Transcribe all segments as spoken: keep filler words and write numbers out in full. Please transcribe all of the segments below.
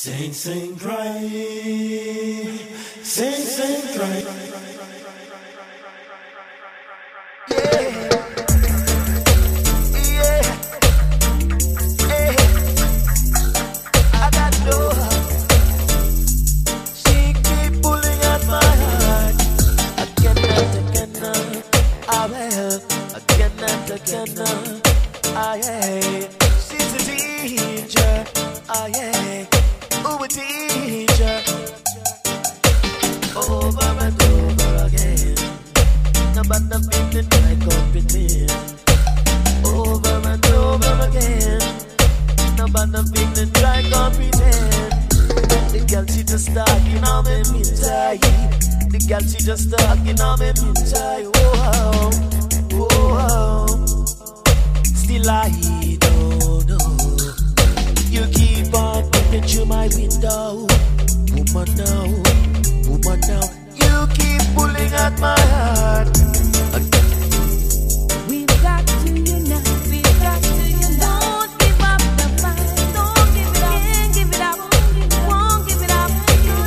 Sing, sing, cry. Sing, sing, cry. Yeah. Yeah. Yeah. I got no. She keep pulling at my heart. Again and again. I will. Again and again. Ah, yeah. She's a teacher. Ah, yeah. Ooh, a teacher. Over and over again. But the feeling like competing over and over again. No, but the feeling like competing. The girl she just talking on me inside. The girl she just talking on me inside. Whoa, whoa. Still I don't know. You keep on looking through my window, woman now, woman now. You keep pulling at my heart. We've got to unite, we've got to unite. Don't give up the fight, don't give it up, can't give it up, won't give it up.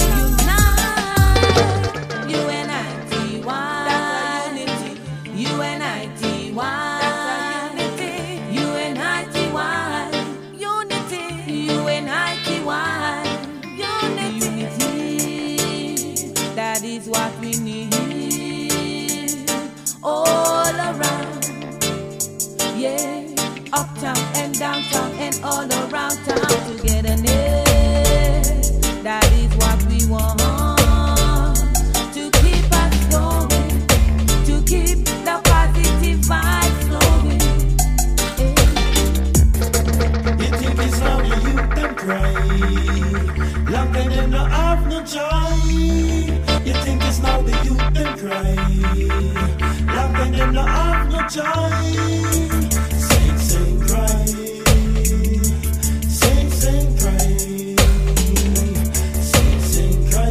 Unite, U N I T Y. That's a unity. U N I T Y. That's a unity. U N I T Y. Unity. U N I T Y. Unity. That is what we need. All around, yeah, uptown and downtown and all around town togetherness. That is what we want to keep us going, to keep the positive vibes flowing. Yeah. You think it's how the youth them cry, long time them not have no joy. You think it's now the youth them cry. Long time them not have no joy. Sing, sing, cry. Sing, sing, cry. Sing, sing, cry.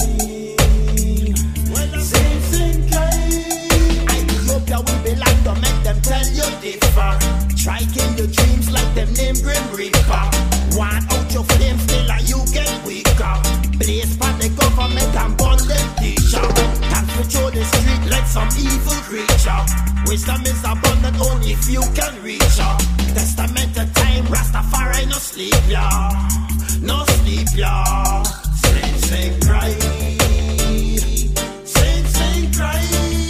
Sing, sing, cry. Ethiopia will be like to make them tell you differ. Try kill your dreams like them name Grim Reaper. Want out your flame still and you get weaker. Blaze for the government and burn them teacher. Can't patrol the street like some evil creature. Wisdom is abundant only if you can reach her. Testament of time, Rastafari no sleep ya, no sleep ya. Sing, sing, cry. Sing, sing, cry.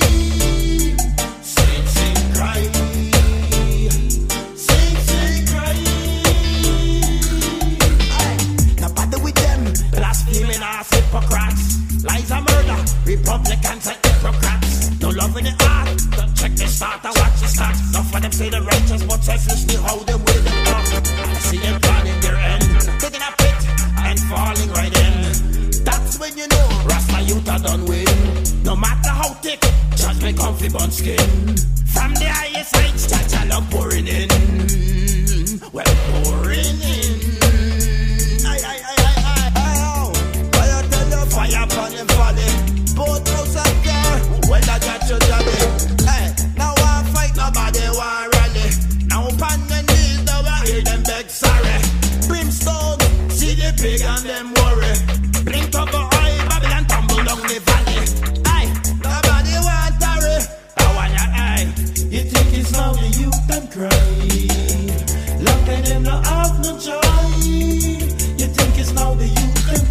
Sing, sing, cry. Sing, sing, cry. Aye. Now bother with them, blaspheming ass hypocrites. Lies and murder, Republicans and hypocrites. No love in the heart. Check the start and watch the start. Not for them say the righteous, but selfishly how they will them up. I see them planning their end, taking a pit and falling right in. That's when you know Rasta youth are done win. No matter how thick, judge me comfy bun skin. From the highest heights, judge I love pouring in. Well, pouring in. Aye, aye, aye, aye, aye, aye, oh. I tell you, fire upon them valley. Both house and girl, well I got your jolly. Hey, now I fight, nobody want rally. Now upon the knees, now I hear them beg sorry. Brimstone, see the pig and them worry. Blink of a eye, Babylon tumble down the valley. Hey, nobody want hurry. I want your eye. You think it's now the youth them cry, long time them not have no joy. You think it's now the youth them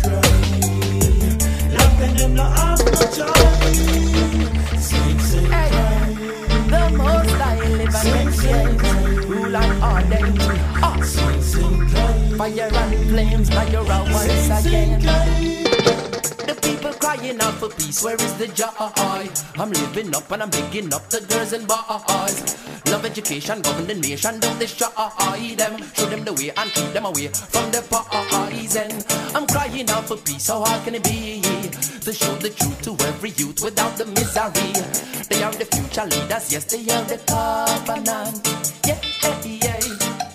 cry, long time them not have no joy. Sing, sing, Hey, cry. the most I live Sing, and sing, cry. rule and order. Ah, Sing, sing, cry. fire and flames like you're out once Sing, sing, again. cry. The people crying out for peace, where is the joy? I'm living up and I'm bigging up the girls and boys. Love education, govern the nation, don't destroy them. Show them the way and keep them away from the poison. I'm crying out for peace, how hard can it be? To show the truth to every youth without the misery. They are the future leaders, yes, they are the covenant. Yeah, yeah, yeah.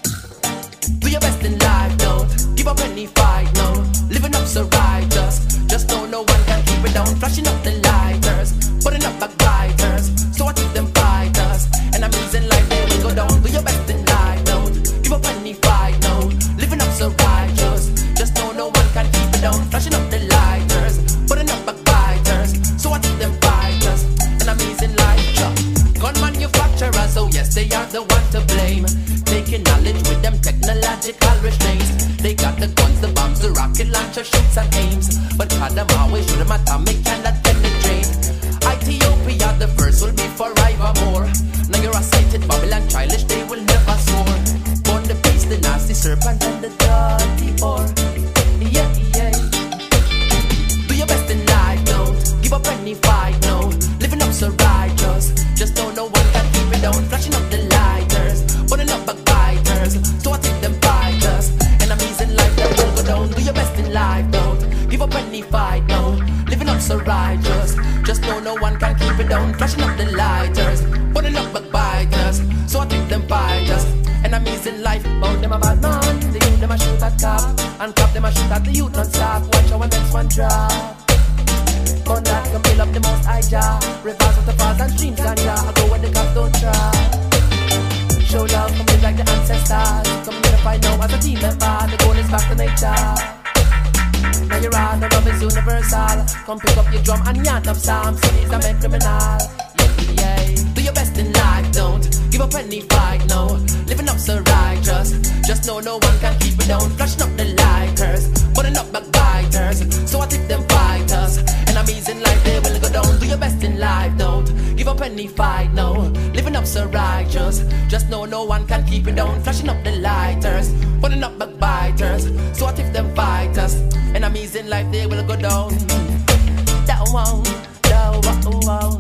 Do your best in life, don't give up any fight, no. Living up so righteous, just know no one can keep it down. Flashing up the lighters, putting up backbiters. So I keep them fighters, and I'm losing life, they will go down. Do your best in life, don't give up any fight, no. Living up so righteous, just know no one can keep it down. bunch of shoots and aims, but God them always shoot them atomic cannot penetrate. Ethiopia the first will be forevermore. Now you're a sighted Babylon childish, they will never soar. Born the beast, the nasty serpent and the dirty whore. Yeah, yeah. Do your best in life, don't give up any fight, no. Living up so righteous, just know no one can keep it down. Flashing up the lighters, burning up backbiters, so I take them fighters. Enemies in life that will go down. Do your best in life, don't give up any fight, no. Living up so righteous, just know no one can keep it down. Flashing up the lighters, burning up backbiters, so I take them fighters. Enemies in life, bout them a bad man. The youth them a shoot at cop, and cop them a shoot at the youth non-stop. Watch how our next one drop. Gun that can build up the most high jaw. Rivers with the falls and streams and yeah, I go where the cops don't try. Show love, come live like the ancestors. Come unify now as a team member. The goal is back to nature. Now you're on, the love is universal. Come pick up your drum and yant up psalms. Cities are made criminal. Yeah, yeah. Do your best in life, don't give up any fight, no. Living up so righteous, just know no one can keep it down. Flashing up the lighters, burning up backbiters, so I take them fighters. Enemies in life, they will go down. Do your best in life, don't give up any fight, no. Living up so righteous, just know no one can keep it down. Flashing up the lighters, burning up backbiters, so I take them fighters. Enemies in life, they will go down. Down, down, down, down.